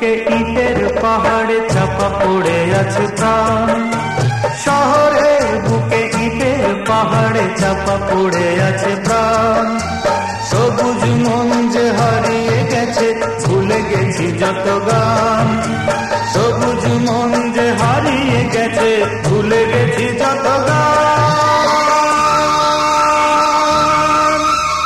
বুকে ইটের পাহাড়ে চাপা পড়ে আছে প্রাণ, শহরের বুকে ইটের পাহাড়ে চাপা পড়ে আছে প্রাণ। সবুজ মন যে হারিয়ে গেছে, ভুলে গেছি যত গান। সবুজ মন যে হারিয়ে গেছে, ভুলে গেছি যত গান।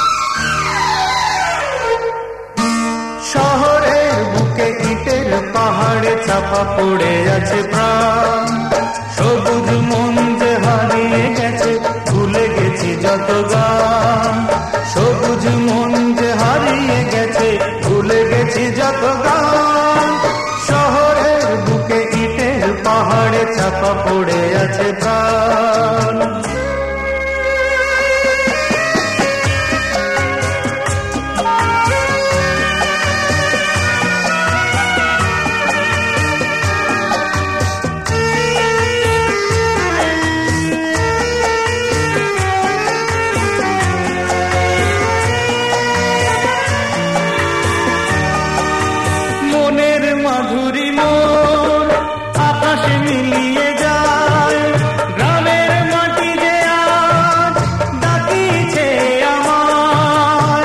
শহরের বুকে ইটের পাহাড়ে চাপা পড়ে আছে প্রাণ, সবুজ মন যে হারিয়ে গেছে, ভুলে গেছি যত গান। সবুজ মন যে হারিয়ে গেছে, ভুলে গেছি যত গান। শহরের বুকে ইটের পাহাড়ে চাপা পড়ে আছে প্রাণ। মনের মাধুরী মোর আকাশে মিলিয়ে যায়, গ্রামের মাটি যে আজ ডাকিছে আমায়।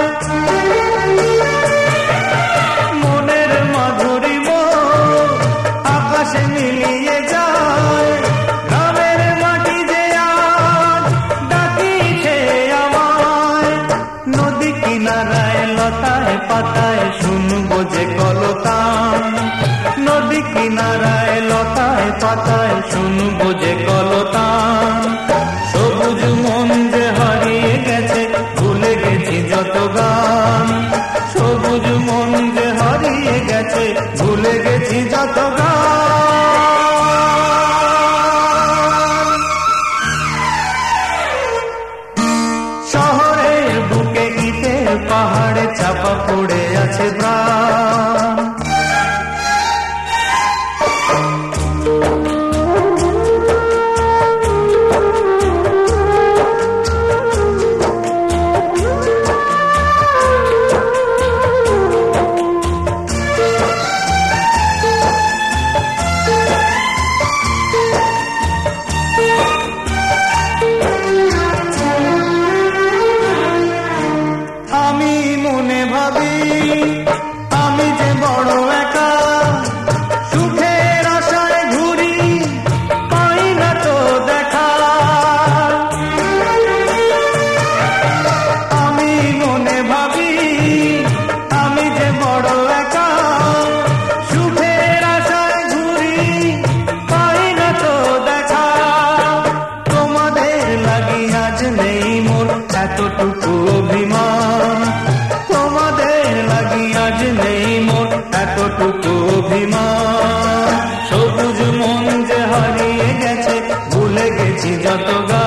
মনের মাধুরী মোর আকাশে মিলিয়ে যায়, গ্রামের মাটি যে আজ ডাকিছে আমায়। নদী কিনারায় লতায় পাতায় শুনবো যে কলতান, নদী কিনারায় লতায় পাতায় শুনবো যে কলতান। সবুজ মন যে হারিয়ে গেছে, ভুলে গেছি যত গান। সবুজ মন যে হারিয়ে গেছে, ভুলে গেছি যত গান। শহরের বুকে ইটের পাহাড়ে চাপা পড়ে আছে প্রাণ। আমি মনে ভাবি আমি যে বড় একা, সুখের আশায় ঘুরি পাই না তো দেখা। আমি মনে ভাবি আমি যে বড় একা, সুখের আশায় ঘুরি পাই না তো দেখা। তোমাদের লাগি আজ নেই মোর এতটুকু অভিমান, তোমাদের লাগি আজ নেই মোর এতটুকু অভিমান। সবুজ মন যে হারিয়ে গেছে, ভুলে গেছি যত গান।